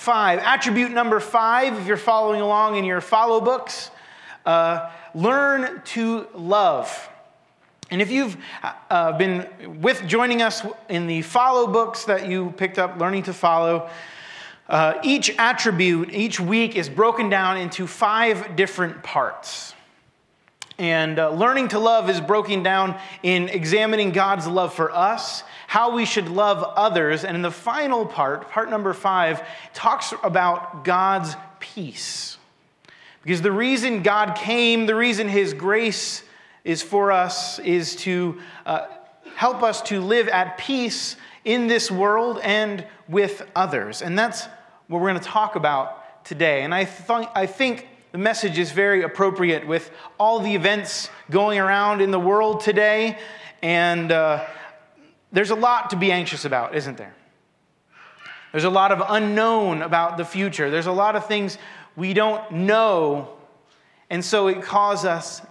5. Attribute number 5, if you're following along in your follow books, learn to love. And if you've been joining us in the follow books that you picked up, Learning to Follow, each attribute, each week is broken down into 5 different parts. And learning to love is broken down in examining God's love for us, how we should love others. And in the final part number 5, talks about God's peace. Because the reason God came, the reason His grace is for us, is to help us to live at peace in this world and with others. And that's what we're going to talk about today. And I think the message is very appropriate with all the events going around in the world today. And there's a lot to be anxious about, isn't there? There's a lot of unknown about the future. There's a lot of things we don't know. And so it causes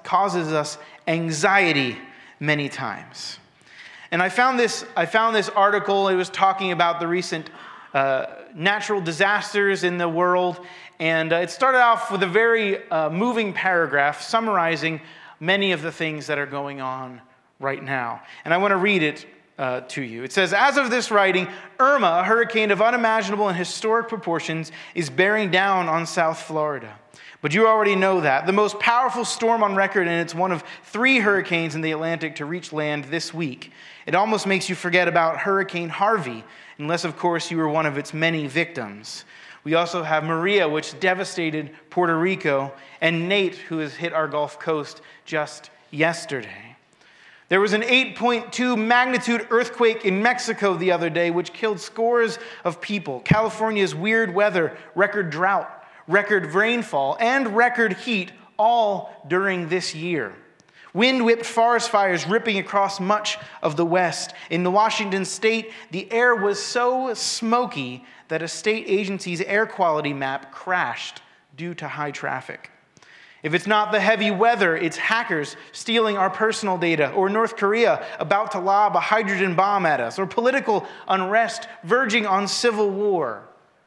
us anxiety many times. And I found this article. It was talking about the recent natural disasters in the world. And it started off with a very moving paragraph summarizing many of the things that are going on right now. And I want to read it to you. It says, as of this writing, Irma, a hurricane of unimaginable and historic proportions, is bearing down on South Florida. But you already know that. The most powerful storm on record, and it's one of 3 hurricanes in the Atlantic to reach land this week. It almost makes you forget about Hurricane Harvey, unless, of course, you were one of its many victims. We also have Maria, which devastated Puerto Rico, and Nate, who has hit our Gulf Coast just yesterday. There was an 8.2 magnitude earthquake in Mexico the other day, which killed scores of people. California's weird weather, record drought, record rainfall, and record heat, all during this year. Wind-whipped forest fires ripping across much of the West. In the Washington state, the air was so smoky that a state agency's air quality map crashed due to high traffic. If it's not the heavy weather, it's hackers stealing our personal data, or North Korea about to lob a hydrogen bomb at us, or political unrest verging on civil war.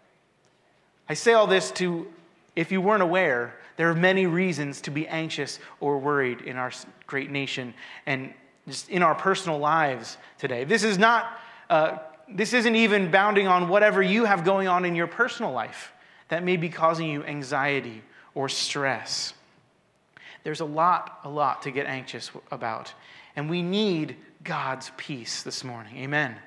I say all this to, if you weren't aware, there are many reasons to be anxious or worried in our great nation and just in our personal lives today. This isn't even bounding on whatever you have going on in your personal life that may be causing you anxiety or stress. There's a lot to get anxious about, and we need God's peace this morning. Amen.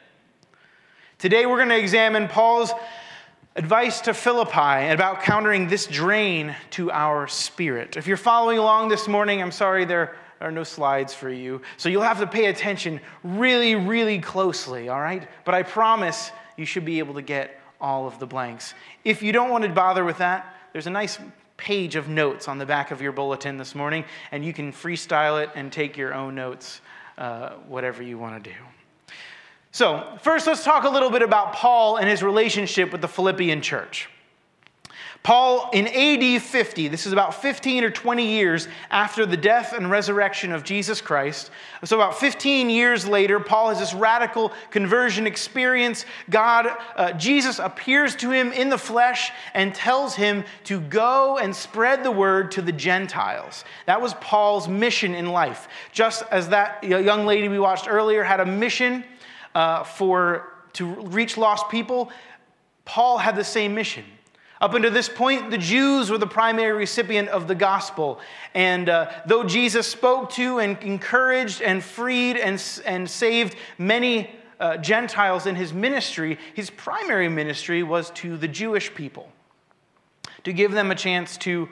Today we're going to examine Paul's advice to Philippi about countering this drain to our spirit. If you're following along this morning, I'm sorry there are no slides for you, so you'll have to pay attention really, really closely, all right? But I promise you should be able to get all of the blanks. If you don't want to bother with that, there's a nice page of notes on the back of your bulletin this morning, and you can freestyle it and take your own notes, whatever you want to do. So, first let's talk a little bit about Paul and his relationship with the Philippian church. Paul, in AD 50, this is about 15 or 20 years after the death and resurrection of Jesus Christ. So about 15 years later, Paul has this radical conversion experience. Jesus appears to him in the flesh and tells him to go and spread the word to the Gentiles. That was Paul's mission in life. Just as that young lady we watched earlier had a mission to reach lost people, Paul had the same mission. Up until this point, the Jews were the primary recipient of the gospel. And though Jesus spoke to and encouraged and freed and saved many Gentiles in his ministry, his primary ministry was to the Jewish people, to give them a chance to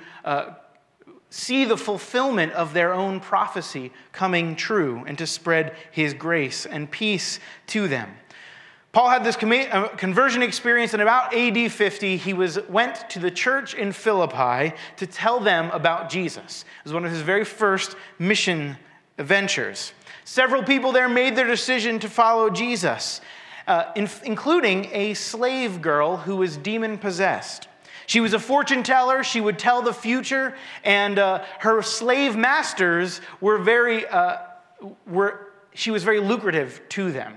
see the fulfillment of their own prophecy coming true and to spread his grace and peace to them. Paul had this conversion experience in about AD 50. He went to the church in Philippi to tell them about Jesus. It was one of his very first mission ventures. Several people there made their decision to follow Jesus, including a slave girl who was demon-possessed. She was a fortune teller. She would tell the future, and her slave masters she was very lucrative to them.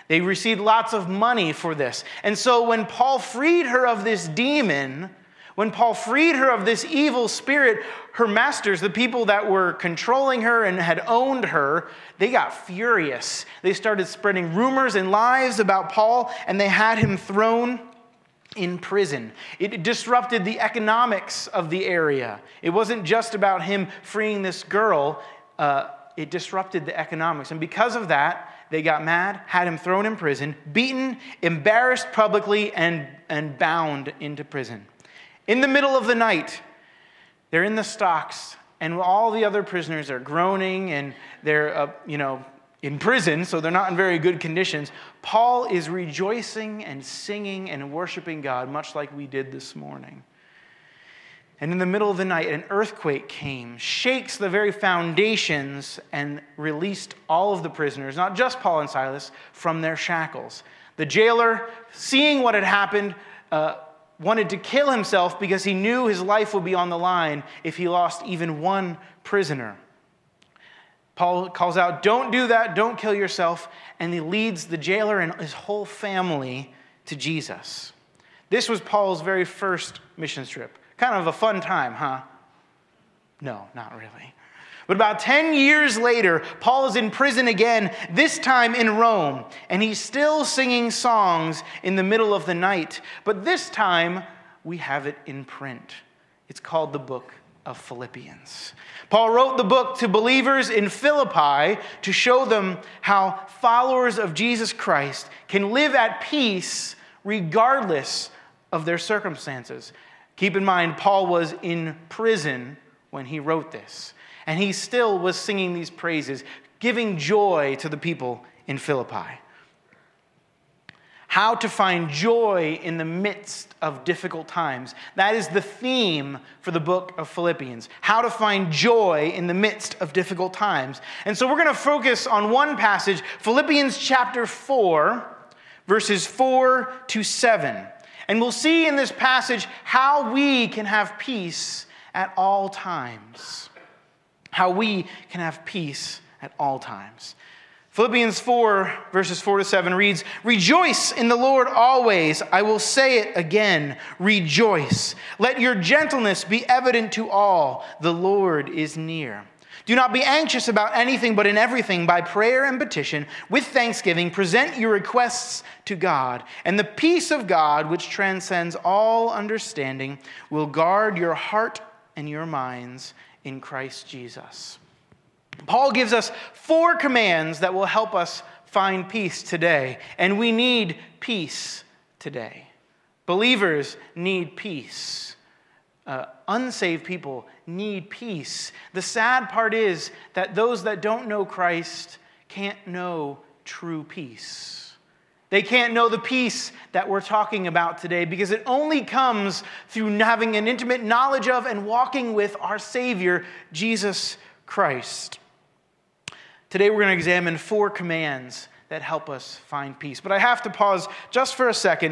They received lots of money for this. And so when Paul freed her of this demon, when Paul freed her of this evil spirit, her masters, the people that were controlling her and had owned her, they got furious. They started spreading rumors and lies about Paul, and they had him thrown in prison. It disrupted the economics of the area. It wasn't just about him freeing this girl. It disrupted the economics. And because of that, they got mad, had him thrown in prison, beaten, embarrassed publicly, and bound into prison. In the middle of the night, they're in the stocks, and all the other prisoners are groaning, and they're, in prison, so they're not in very good conditions. Paul is rejoicing and singing and worshiping God, much like we did this morning. And in the middle of the night, an earthquake came, shakes the very foundations, and released all of the prisoners, not just Paul and Silas, from their shackles. The jailer, seeing what had happened, wanted to kill himself because he knew his life would be on the line if he lost even one prisoner. Paul calls out, "Don't do that, don't kill yourself," and he leads the jailer and his whole family to Jesus. This was Paul's very first mission trip. Kind of a fun time, huh? No, not really. But about 10 years later, Paul is in prison again, this time in Rome, and he's still singing songs in the middle of the night. But this time, we have it in print. It's called the book of Philippians. Paul wrote the book to believers in Philippi to show them how followers of Jesus Christ can live at peace regardless of their circumstances. Keep in mind, Paul was in prison when he wrote this, and he still was singing these praises, giving joy to the people in Philippi. How to find joy in the midst of difficult times. That is the theme for the book of Philippians. How to find joy in the midst of difficult times. And so we're going to focus on one passage, Philippians chapter 4, verses 4 to 7. And we'll see in this passage how we can have peace at all times. How we can have peace at all times. Philippians 4, verses 4 to 7 reads, "Rejoice in the Lord always. I will say it again, rejoice. Let your gentleness be evident to all. The Lord is near. Do not be anxious about anything, but in everything, by prayer and petition, with thanksgiving, present your requests to God. And the peace of God, which transcends all understanding, will guard your heart and your minds in Christ Jesus." Paul gives us 4 commands that will help us find peace today. And we need peace today. Believers need peace. Unsaved people need peace. The sad part is that those that don't know Christ can't know true peace. They can't know the peace that we're talking about today because it only comes through having an intimate knowledge of and walking with our Savior, Jesus Christ. Today we're going to examine 4 commands that help us find peace. But I have to pause just for a second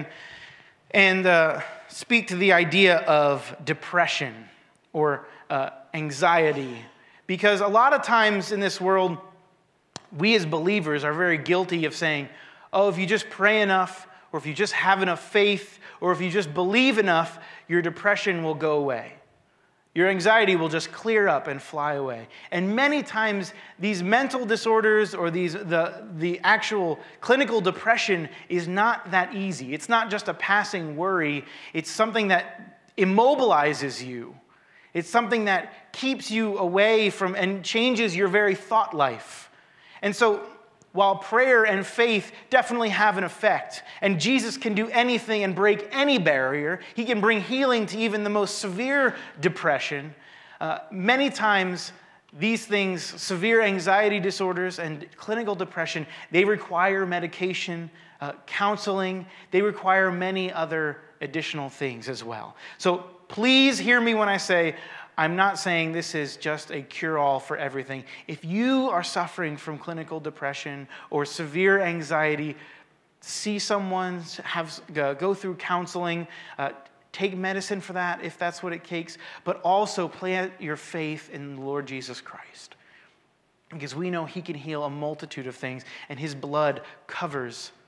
and speak to the idea of depression or anxiety. Because a lot of times in this world, we as believers are very guilty of saying, oh, if you just pray enough, or if you just have enough faith, or if you just believe enough, your depression will go away. Your anxiety will just clear up and fly away. And many times, these mental disorders or the actual clinical depression is not that easy. It's not just a passing worry. It's something that immobilizes you. It's something that keeps you away from and changes your very thought life. And so, while prayer and faith definitely have an effect, and Jesus can do anything and break any barrier, he can bring healing to even the most severe depression, many times these things, severe anxiety disorders and clinical depression, they require medication, counseling, they require many other additional things as well. So please hear me when I say, I'm not saying this is just a cure-all for everything. If you are suffering from clinical depression or severe anxiety, see someone, go through counseling, take medicine for that if that's what it takes, but also plant your faith in the Lord Jesus Christ. Because we know he can heal a multitude of things, and his blood covers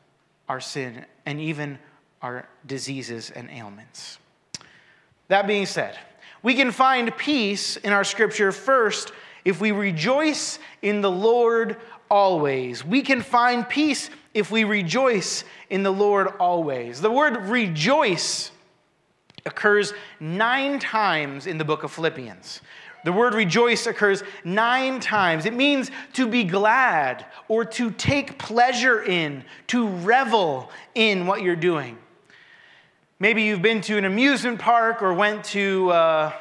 our sin and even our diseases and ailments. That being said, we can find peace in our scripture first if we rejoice in the Lord always. We can find peace if we rejoice in the Lord always. The word rejoice occurs 9 times in the book of Philippians. The word rejoice occurs 9 times. It means to be glad or to take pleasure in, to revel in what you're doing. Maybe you've been to an amusement park or went to,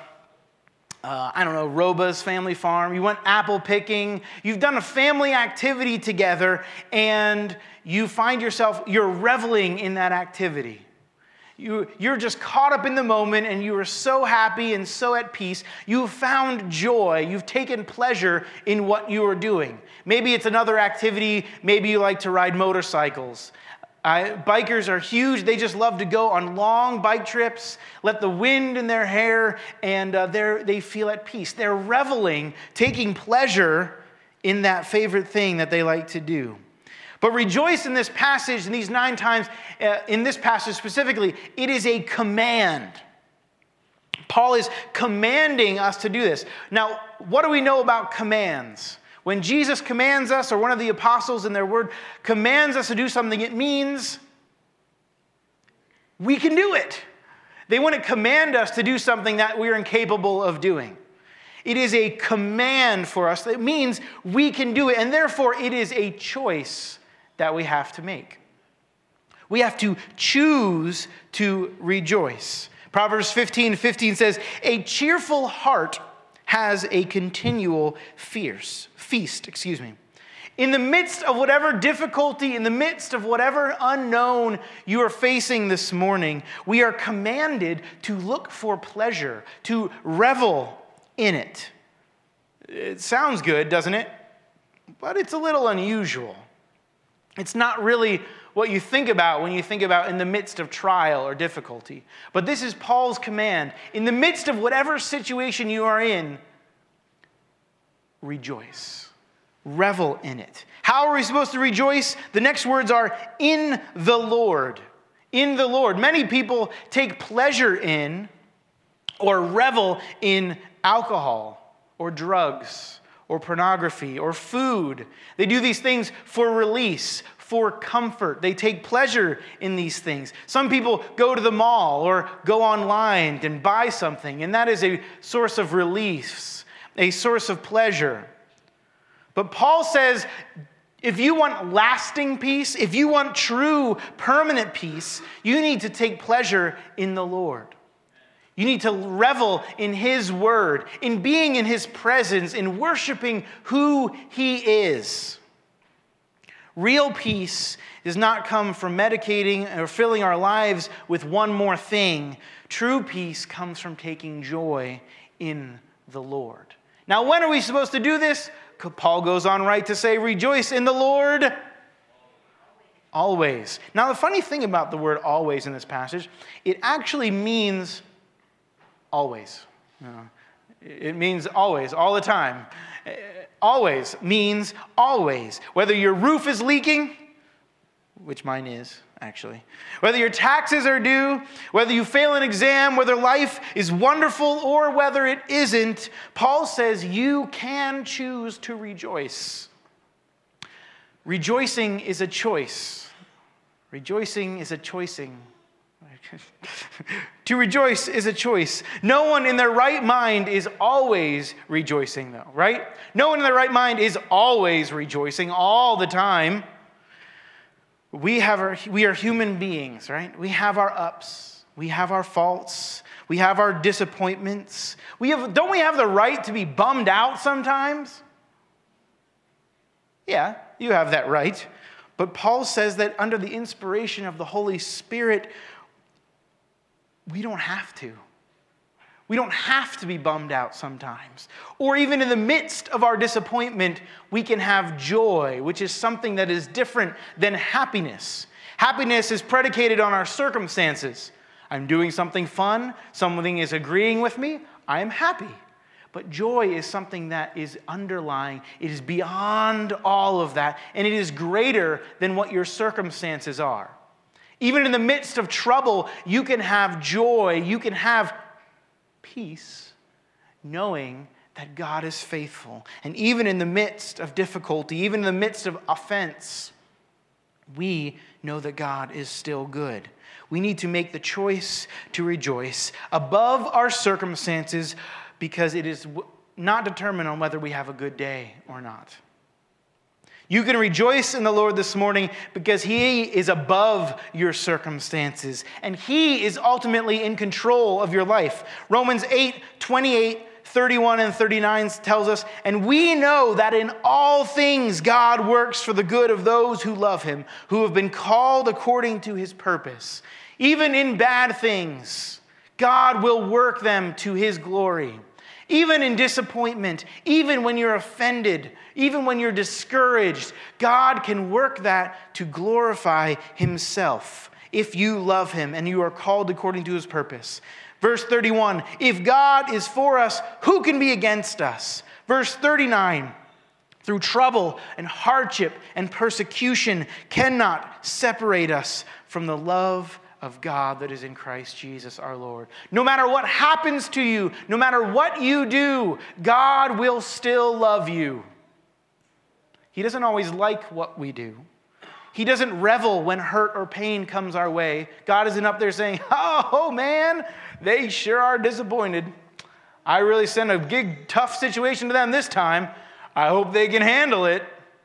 Roba's family farm. You went apple picking. You've done a family activity together, and you find yourself, you're reveling in that activity. You're just caught up in the moment, and you are so happy and so at peace. You've found joy. You've taken pleasure in what you are doing. Maybe it's another activity. Maybe you like to ride motorcycles. Bikers are huge. They just love to go on long bike trips, let the wind in their hair, and they feel at peace. They're reveling, taking pleasure in that favorite thing that they like to do. But rejoice in this passage, in these 9 times, in this passage specifically, it is a command. Paul is commanding us to do this. Now, what do we know about commands? When Jesus commands us, or one of the apostles in their word commands us to do something, it means we can do it. They wouldn't command us to do something that we're incapable of doing. It is a command for us. It means we can do it, and therefore it is a choice that we have to make. We have to choose to rejoice. Proverbs 15:15 says, "A cheerful heart has a continual feast. In the midst of whatever difficulty, in the midst of whatever unknown you are facing this morning, we are commanded to look for pleasure, to revel in it." It sounds good, doesn't it? But it's a little unusual. It's not really what you think about when you think about in the midst of trial or difficulty. But this is Paul's command. In the midst of whatever situation you are in, rejoice. Revel in it. How are we supposed to rejoice? The next words are in the Lord. In the Lord. Many people take pleasure in or revel in alcohol or drugs or pornography or food. They do these things for release, for comfort. They take pleasure in these things. Some people go to the mall or go online and buy something, and that is a source of release, a source of pleasure. But Paul says, if you want lasting peace, if you want true, permanent peace, you need to take pleasure in the Lord. You need to revel in His word, in being in His presence, in worshiping who He is. Real peace does not come from medicating or filling our lives with one more thing. True peace comes from taking joy in the Lord. Now, when are we supposed to do this? Paul goes on right to say, rejoice in the Lord always. Now, the funny thing about the word always in this passage, it actually means always. It means always, all the time. Always means always. Whether your roof is leaking, which mine is, actually. Whether your taxes are due, whether you fail an exam, whether life is wonderful or whether it isn't, Paul says you can choose to rejoice. Rejoicing is a choice. Rejoicing is a choicing. To rejoice is a choice. No one in their right mind is always rejoicing, though, right? No one in their right mind is always rejoicing all the time. We are human beings, right? We have our ups. We have our faults. We have our disappointments. Don't we have the right to be bummed out sometimes? Yeah, you have that right. But Paul says that under the inspiration of the Holy Spirit, we don't have to. We don't have to be bummed out sometimes. Or even in the midst of our disappointment, we can have joy, which is something that is different than happiness. Happiness is predicated on our circumstances. I'm doing something fun, something is agreeing with me, I am happy. But joy is something that is underlying. It is beyond all of that, and it is greater than what your circumstances are. Even in the midst of trouble, you can have joy, you can have peace, knowing that God is faithful. And even in the midst of difficulty, even in the midst of offense, we know that God is still good. We need to make the choice to rejoice above our circumstances, because it is not determined on whether we have a good day or not. You can rejoice in the Lord this morning because He is above your circumstances, and He is ultimately in control of your life. Romans 8:28, 31 and 39 tells us, and we know that in all things God works for the good of those who love Him, who have been called according to His purpose. Even in bad things, God will work them to His glory. Even in disappointment, even when you're offended, even when you're discouraged, God can work that to glorify Himself if you love Him and you are called according to His purpose. Verse 31, if God is for us, who can be against us? Verse 39, through trouble and hardship and persecution cannot separate us from the love of God that is in Christ Jesus our Lord. No matter what happens to you, no matter what you do, God will still love you. He doesn't always like what we do. He doesn't revel when hurt or pain comes our way. God isn't up there saying, oh man, they sure are disappointed. I really sent a big tough situation to them this time. I hope they can handle it.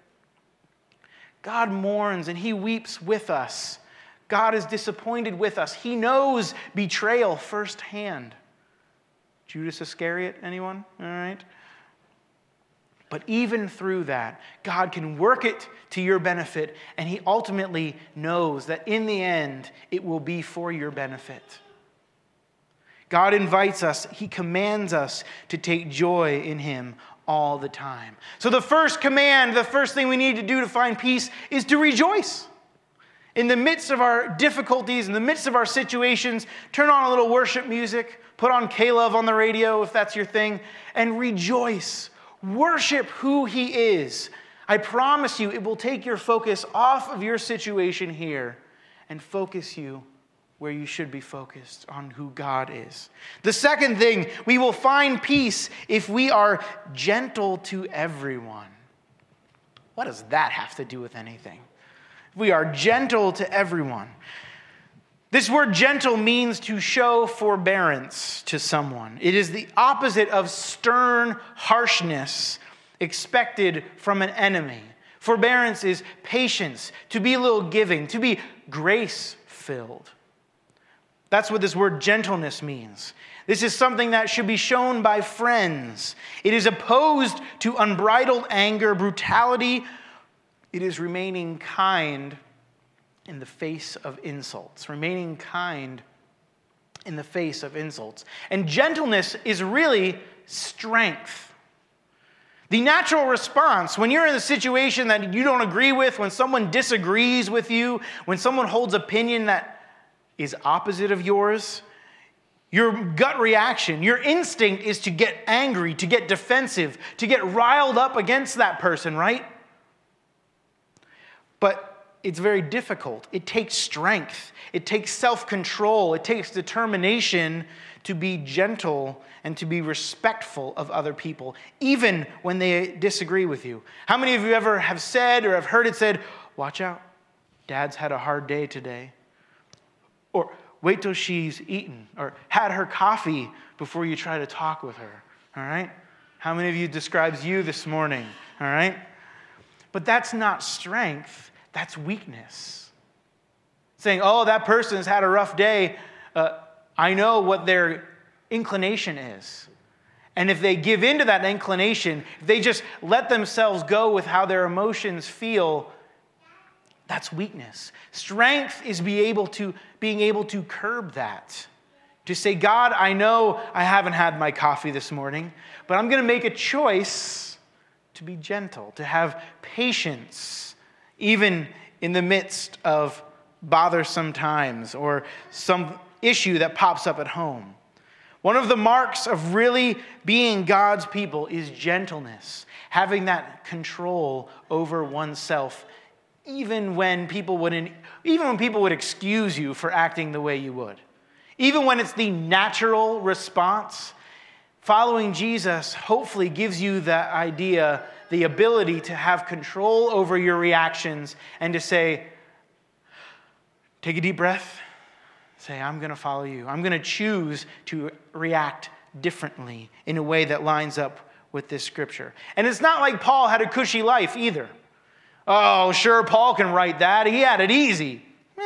God mourns and He weeps with us. God is disappointed with us. He knows betrayal firsthand. Judas Iscariot, anyone? All right. But even through that, God can work it to your benefit, and He ultimately knows that in the end, it will be for your benefit. God invites us, He commands us to take joy in Him all the time. So the first command, the first thing we need to do to find peace is to rejoice. In the midst of our difficulties, in the midst of our situations, turn on a little worship music, put on K-Love on the radio if that's your thing, and rejoice. Worship who He is. I promise you, it will take your focus off of your situation here and focus you where you should be focused, on who God is. The second thing, we will find peace if we are gentle to everyone. What does that have to do with anything? We are gentle to everyone. This word gentle means to show forbearance to someone. It is the opposite of stern harshness expected from an enemy. Forbearance is patience, to be a little giving, to be grace-filled. That's what this word gentleness means. This is something that should be shown by friends. It is opposed to unbridled anger, brutality. It is remaining kind in the face of insults. Remaining kind in the face of insults. And gentleness is really strength. The natural response when you're in a situation that you don't agree with, when someone disagrees with you, when someone holds opinion that is opposite of yours, your gut reaction, your instinct is to get angry, to get defensive, to get riled up against that person, right? But it's very difficult. It takes strength. It takes self-control. It takes determination to be gentle and to be respectful of other people, even when they disagree with you. How many of you ever have said or have heard it said, watch out, Dad's had a hard day today? Or wait till she's eaten or had her coffee before you try to talk with her, all right? How many of you describes you this morning, all right? But that's not strength. That's weakness. Saying, oh, that person has had a rough day. I know what their inclination is. And if they give in to that inclination, if they just let themselves go with how their emotions feel, that's weakness. Strength is being able to curb that. To say, God, I know I haven't had my coffee this morning, but I'm going to make a choice to be gentle, to have patience, even in the midst of bothersome times or some issue that pops up at home. One of the marks of really being God's people is gentleness, having that control over oneself, even when people would excuse you for acting the way you would. Even when it's the natural response, following Jesus hopefully gives you that idea, the ability to have control over your reactions and to say, take a deep breath, say, I'm going to follow you. I'm going to choose to react differently in a way that lines up with this scripture. And it's not like Paul had a cushy life either. Oh, sure, Paul can write that. He had it easy.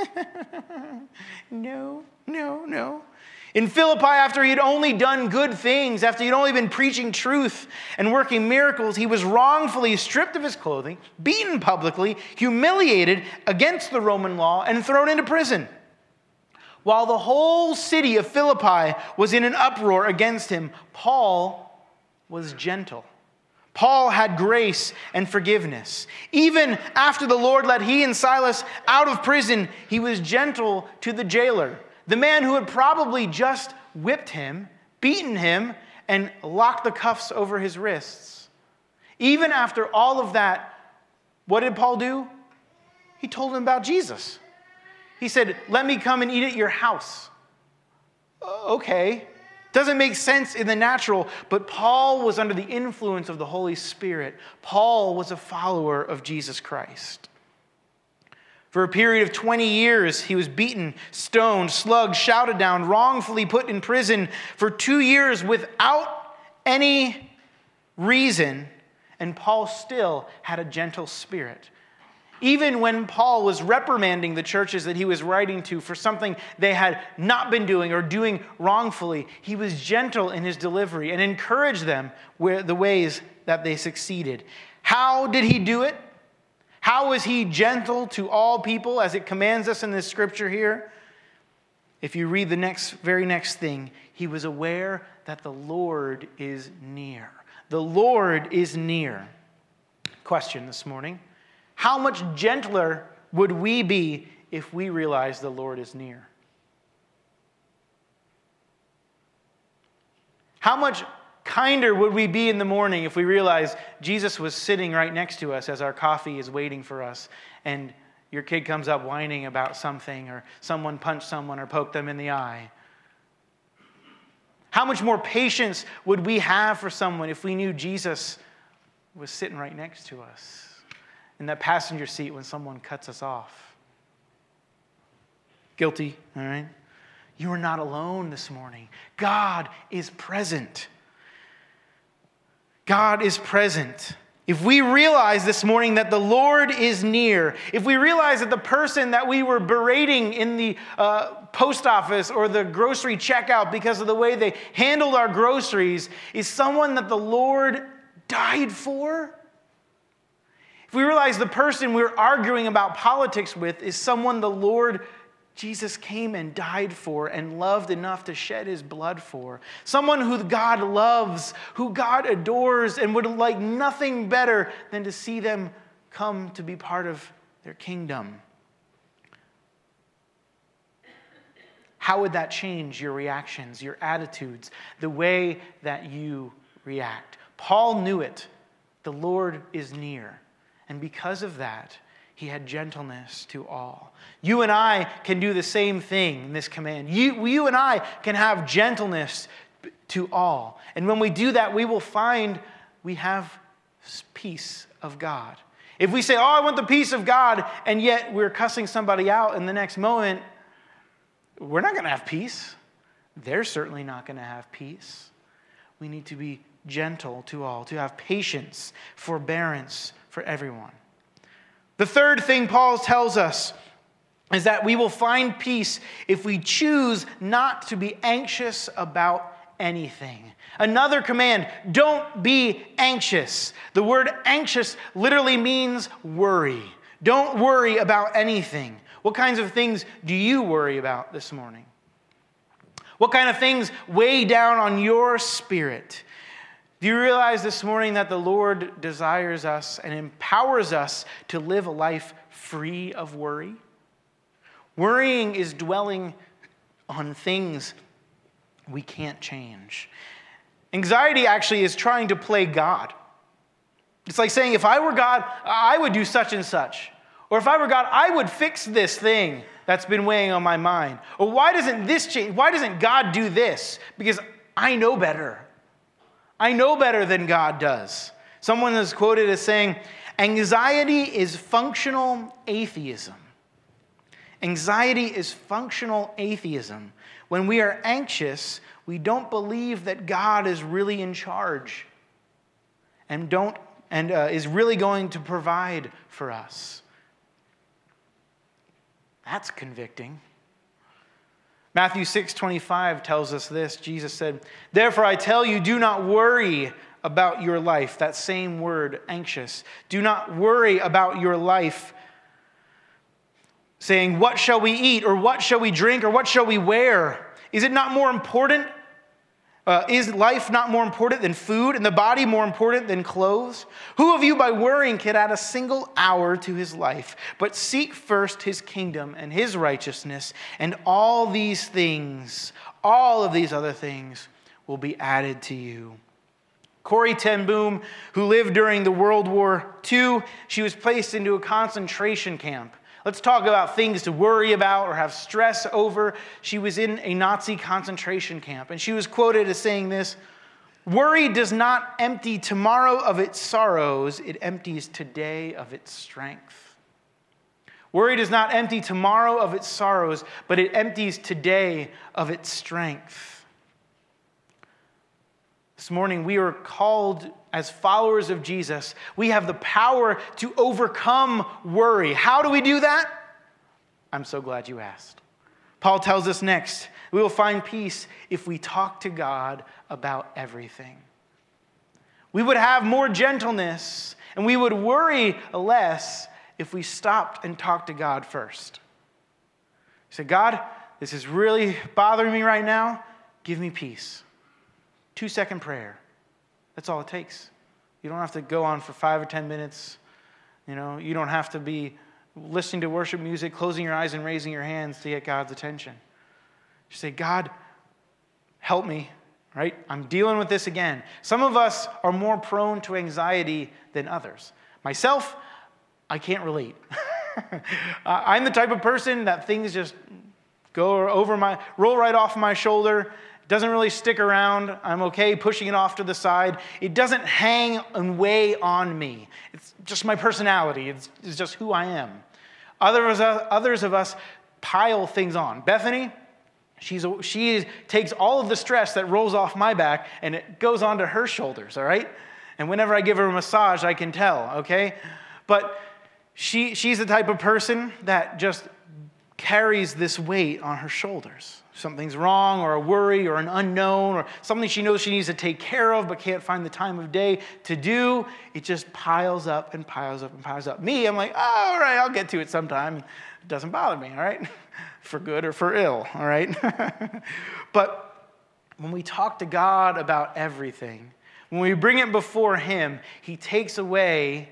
No. In Philippi, after he had only done good things, after he'd only been preaching truth and working miracles, he was wrongfully stripped of his clothing, beaten publicly, humiliated against the Roman law, and thrown into prison. While the whole city of Philippi was in an uproar against him, Paul was gentle. Paul had grace and forgiveness. Even after the Lord let he and Silas out of prison, he was gentle to the jailer, the man who had probably just whipped him, beaten him, and locked the cuffs over his wrists. Even after all of that, what did Paul do? He told him about Jesus. He said, let me come and eat at your house. Okay. Doesn't make sense in the natural, but Paul was under the influence of the Holy Spirit. Paul was a follower of Jesus Christ. For a period of 20 years, he was beaten, stoned, slugged, shouted down, wrongfully put in prison for 2 years without any reason, and Paul still had a gentle spirit. Even when Paul was reprimanding the churches that he was writing to for something they had not been doing or doing wrongfully, he was gentle in his delivery and encouraged them with the ways that they succeeded. How did he do it? How was he gentle to all people as it commands us in this scripture here? If you read the very next thing, he was aware that the Lord is near. The Lord is near. Question this morning. How much gentler would we be if we realized the Lord is near? How much kinder would we be in the morning if we realized Jesus was sitting right next to us as our coffee is waiting for us, and your kid comes up whining about something, or someone punched someone or poked them in the eye? How much more patience would we have for someone if we knew Jesus was sitting right next to us in that passenger seat when someone cuts us off? Guilty, all right? You are not alone this morning. God is present. God is present. If we realize this morning that the Lord is near, if we realize that the person that we were berating in the post office or the grocery checkout because of the way they handled our groceries is someone that the Lord died for, if we realize the person we're arguing about politics with is someone the Lord Jesus came and died for and loved enough to shed his blood for, someone who God loves, who God adores, and would like nothing better than to see them come to be part of their kingdom, how would that change your reactions, your attitudes, the way that you react? Paul knew it. The Lord is near. And because of that, he had gentleness to all. You and I can do the same thing in this command. You and I can have gentleness to all. And when we do that, we will find we have peace of God. If we say, I want the peace of God, and yet we're cussing somebody out in the next moment, we're not going to have peace. They're certainly not going to have peace. We need to be gentle to all, to have patience, forbearance for everyone. The third thing Paul tells us is that we will find peace if we choose not to be anxious about anything. Another command, don't be anxious. The word anxious literally means worry. Don't worry about anything. What kinds of things do you worry about this morning? What kind of things weigh down on your spirit? Do you realize this morning that the Lord desires us and empowers us to live a life free of worry? Worrying is dwelling on things we can't change. Anxiety actually is trying to play God. It's like saying, if I were God, I would do such and such. Or if I were God, I would fix this thing that's been weighing on my mind. Or why doesn't this change? Why doesn't God do this? Because I know better. I know better than God does. Someone is quoted as saying, anxiety is functional atheism. Anxiety is functional atheism. When we are anxious, we don't believe that God is really in charge and is really going to provide for us. That's convicting. Matthew 6:25 tells us this. Jesus said, therefore I tell you, do not worry about your life. That same word, anxious. Do not worry about your life, saying, what shall we eat, or what shall we drink, or what shall we wear? Is it not more important? Is life not more important than food, and the body more important than clothes? Who of you by worrying can add a single hour to his life? But seek first his kingdom and his righteousness, and all of these other things will be added to you. Corrie ten Boom, who lived during the World War II, she was placed into a concentration camp. Let's talk about things to worry about or have stress over. She was in a Nazi concentration camp, and she was quoted as saying this, worry does not empty tomorrow of its sorrows, it empties today of its strength. Worry does not empty tomorrow of its sorrows, but it empties today of its strength. This morning, we are called as followers of Jesus. We have the power to overcome worry. How do we do that? I'm so glad you asked. Paul tells us next, we will find peace if we talk to God about everything. We would have more gentleness and we would worry less if we stopped and talked to God first. You say, God, this is really bothering me right now. Give me peace. 2-second prayer. That's all it takes. You don't have to go on for 5 or 10 minutes. You don't have to be listening to worship music, closing your eyes and raising your hands to get God's attention. You say, God, help me, right? I'm dealing with this again. Some of us are more prone to anxiety than others. Myself, I can't relate. I'm the type of person that things just roll right off my shoulder. Doesn't really stick around. I'm okay pushing it off to the side. It doesn't hang and weigh on me. It's just my personality. It's just who I am. Others of us pile things on. Bethany, she takes all of the stress that rolls off my back and it goes onto her shoulders, all right? And whenever I give her a massage, I can tell, okay? But she's the type of person that just carries this weight on her shoulders. Something's wrong, or a worry, or an unknown, or something she knows she needs to take care of but can't find the time of day to do. It just piles up and piles up and piles up. Me, I'm like, oh, all right, I'll get to it sometime. It doesn't bother me, all right? For good or for ill, all right? But when we talk to God about everything, when we bring it before Him, He takes away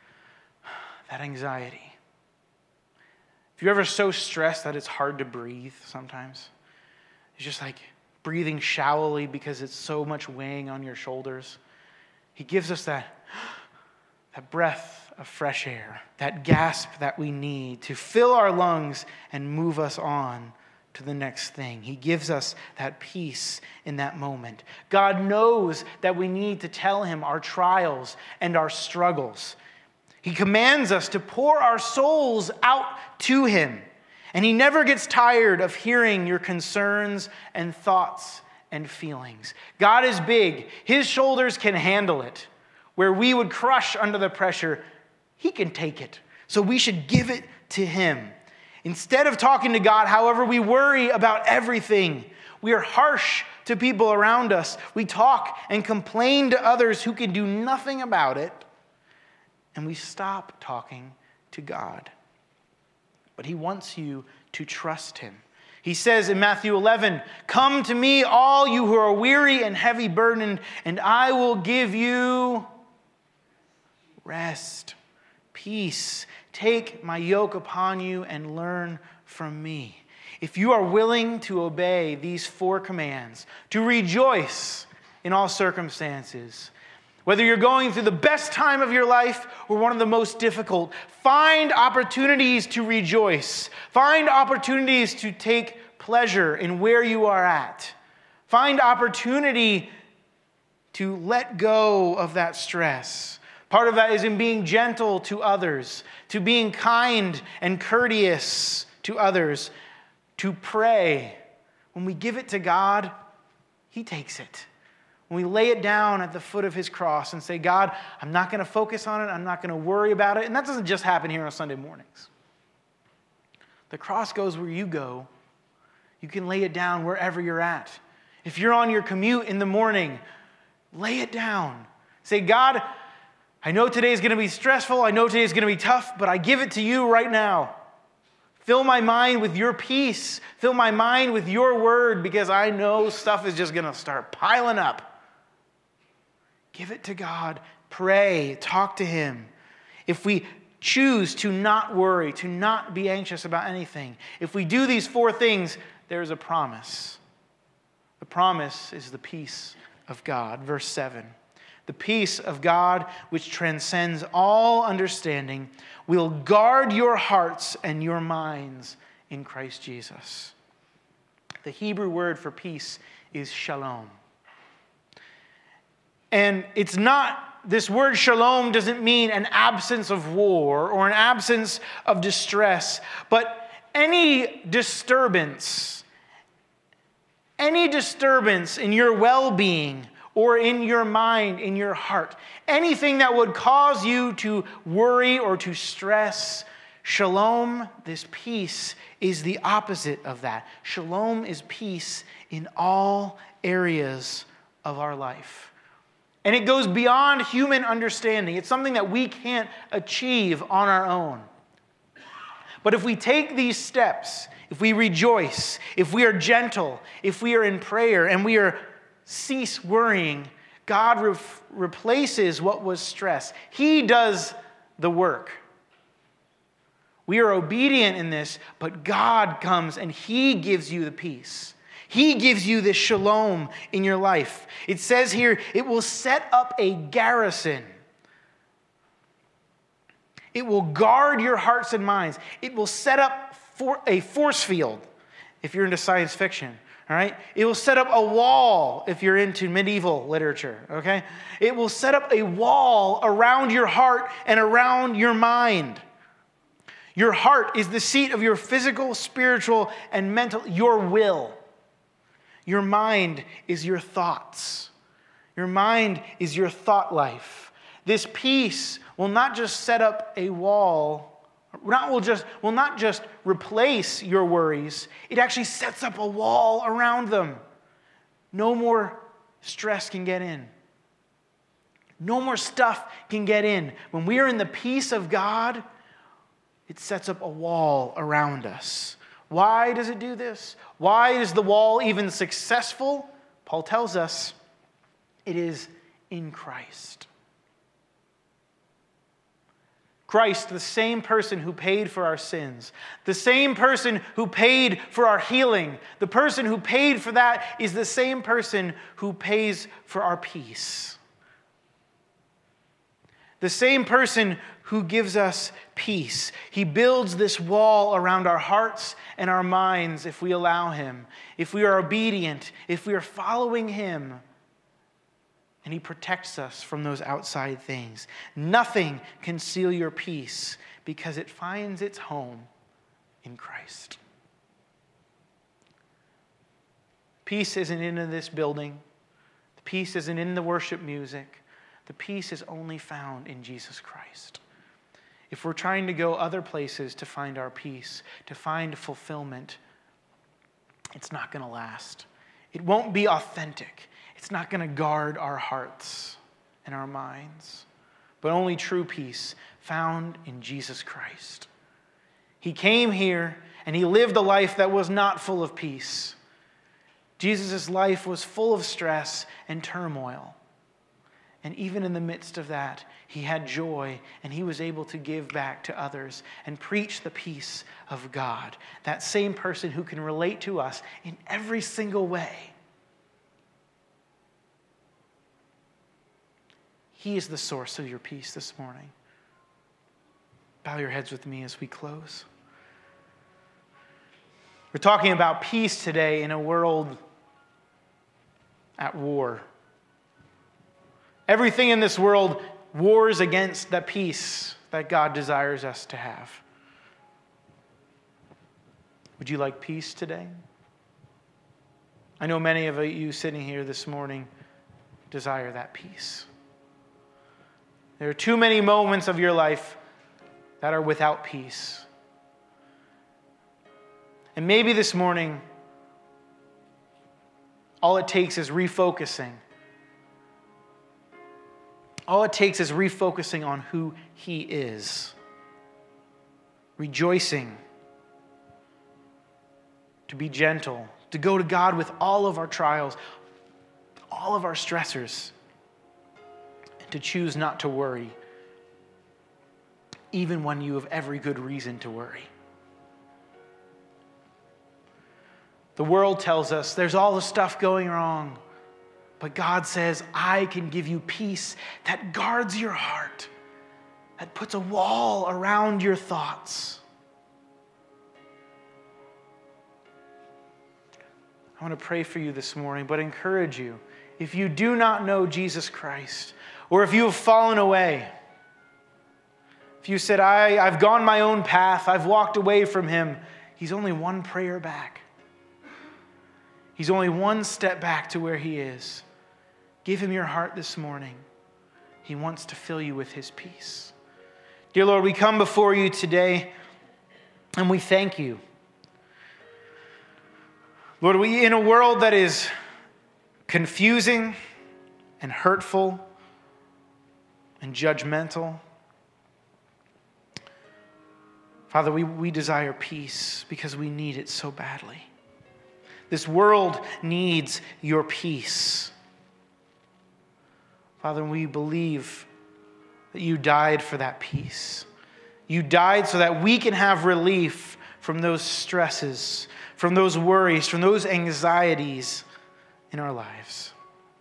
that anxiety. If you're ever so stressed that it's hard to breathe sometimes, it's just like breathing shallowly because it's so much weighing on your shoulders. He gives us that breath of fresh air, that gasp that we need to fill our lungs and move us on to the next thing. He gives us that peace in that moment. God knows that we need to tell Him our trials and our struggles. He commands us to pour our souls out to Him. And He never gets tired of hearing your concerns and thoughts and feelings. God is big. His shoulders can handle it. Where we would crush under the pressure, He can take it. So we should give it to Him. Instead of talking to God, however, we worry about everything. We are harsh to people around us. We talk and complain to others who can do nothing about it. And we stop talking to God. But He wants you to trust Him. He says in Matthew 11, "Come to me, all you who are weary and heavy burdened, and I will give you rest, peace. Take my yoke upon you and learn from me." If you are willing to obey these 4 commands, to rejoice in all circumstances, whether you're going through the best time of your life or one of the most difficult, find opportunities to rejoice. Find opportunities to take pleasure in where you are at. Find opportunity to let go of that stress. Part of that is in being gentle to others, to being kind and courteous to others, to pray. When we give it to God, He takes it. When we lay it down at the foot of His cross and say, God, I'm not going to focus on it. I'm not going to worry about it. And that doesn't just happen here on Sunday mornings. The cross goes where you go. You can lay it down wherever you're at. If you're on your commute in the morning, lay it down. Say, God, I know today is going to be stressful. I know today is going to be tough, but I give it to you right now. Fill my mind with your peace. Fill my mind with your word, because I know stuff is just going to start piling up. Give it to God. Pray. Talk to Him. If we choose to not worry, to not be anxious about anything, if we do these 4 things, there's a promise. The promise is the peace of God. Verse 7. The peace of God, which transcends all understanding, will guard your hearts and your minds in Christ Jesus. The Hebrew word for peace is shalom. And it's not, this word shalom doesn't mean an absence of war or an absence of distress, but any disturbance in your well-being or in your mind, in your heart, anything that would cause you to worry or to stress, shalom, this peace, is the opposite of that. Shalom is peace in all areas of our life. And it goes beyond human understanding. It's something that we can't achieve on our own. But if we take these steps, if we rejoice, if we are gentle, if we are in prayer, and we are cease worrying, God replaces what was stress. He does the work. We are obedient in this, but God comes and He gives you the peace. He gives you this shalom in your life. It says here, it will set up a garrison. It will guard your hearts and minds. It will set up a force field, if you're into science fiction. All right? It will set up a wall if you're into medieval literature. Okay? It will set up a wall around your heart and around your mind. Your heart is the seat of your physical, spiritual, and mental, your will. Your mind is your thoughts. Your mind is your thought life. This peace will not just set up a wall, will not just replace your worries. It actually sets up a wall around them. No more stress can get in. No more stuff can get in. When we are in the peace of God, it sets up a wall around us. Why does it do this? Why is the wall even successful? Paul tells us it is in Christ. Christ, the same person who paid for our sins, the same person who paid for our healing, the person who paid for that is the same person who pays for our peace. The same person who gives us peace. He builds this wall around our hearts and our minds if we allow Him, if we are obedient, if we are following Him. And He protects us from those outside things. Nothing can steal your peace because it finds its home in Christ. Peace isn't in this building. The peace isn't in the worship music. The peace is only found in Jesus Christ. If we're trying to go other places to find our peace, to find fulfillment, it's not going to last. It won't be authentic. It's not going to guard our hearts and our minds. But only true peace found in Jesus Christ. He came here and He lived a life that was not full of peace. Jesus' life was full of stress and turmoil. And even in the midst of that, he had joy, and he was able to give back to others and preach the peace of God. That same person who can relate to us in every single way. He is the source of your peace this morning. Bow your heads with me as we close. We're talking about peace today in a world at war. Everything in this world wars against the peace that God desires us to have. Would you like peace today? I know many of you sitting here this morning desire that peace. There are too many moments of your life that are without peace. And maybe this morning, all it takes is refocusing. All it takes is refocusing on who he is. Rejoicing. To be gentle. To go to God with all of our trials, all of our stressors. And to choose not to worry. Even when you have every good reason to worry. The world tells us there's all this stuff going wrong. But God says, I can give you peace that guards your heart, that puts a wall around your thoughts. I want to pray for you this morning, but encourage you. If you do not know Jesus Christ, or if you have fallen away, if you said, I've gone my own path, I've walked away from him, he's only one prayer back. He's only one step back to where he is. Give him your heart this morning. He wants to fill you with his peace. Dear Lord, we come before you today and we thank you. Lord, we in a world that is confusing and hurtful and judgmental, Father, we desire peace because we need it so badly. This world needs your peace. Father, we believe that you died for that peace. You died so that we can have relief from those stresses, from those worries, from those anxieties in our lives.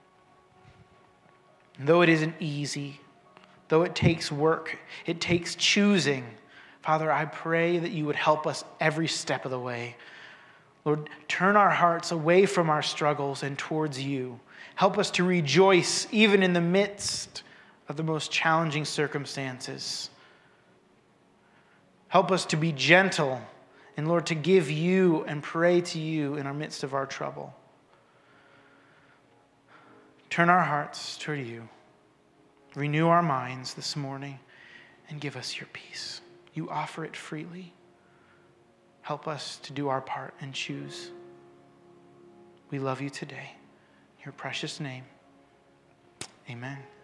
And though it isn't easy, though it takes work, it takes choosing, Father, I pray that you would help us every step of the way. Lord, turn our hearts away from our struggles and towards you. Help us to rejoice even in the midst of the most challenging circumstances. Help us to be gentle and, Lord, to give you and pray to you in our midst of our trouble. Turn our hearts toward you. Renew our minds this morning and give us your peace. You offer it freely. Help us to do our part and choose. We love you today. In your precious name, amen.